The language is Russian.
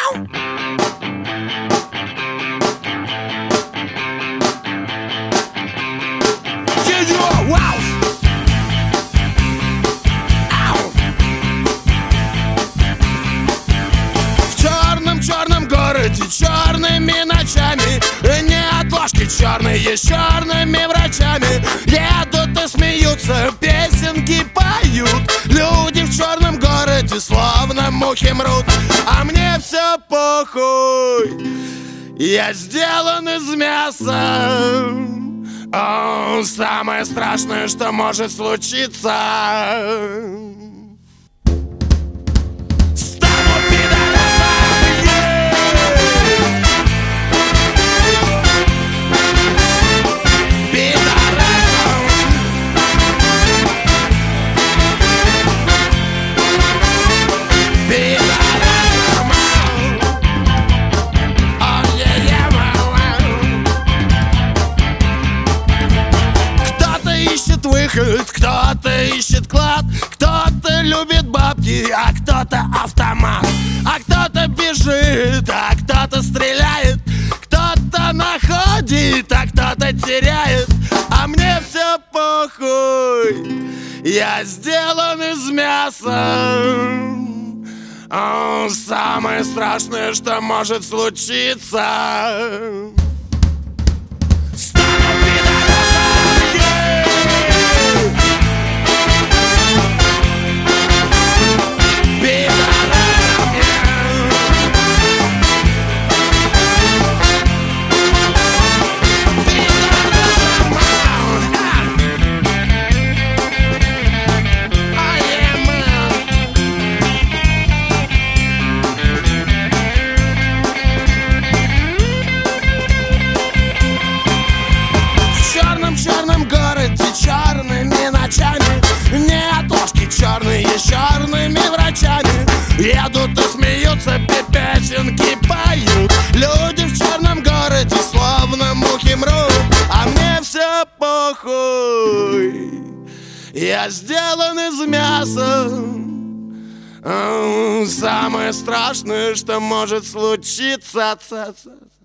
В черном городе, черными ночами, неотложки черные, с черными врачами едут и смеются, песенки поют. Люди в черном городе словно мухи мрут, а мне все похуй. Я сделан из мяса. О, самое страшное, что может случиться. Кто-то ищет клад, кто-то любит бабки, а кто-то автомат, а кто-то бежит, а кто-то стреляет, кто-то находит, а кто-то теряет, а мне все похуй. Я сделан из мяса. О, самое страшное, что может случиться. Черными ночами, неотложки черные, с черными врачами едут и смеются, песенки поют. Люди в черном городе словно мухи мрут, а мне все похуй. Я сделан из мяса. Самое страшное, что может случиться.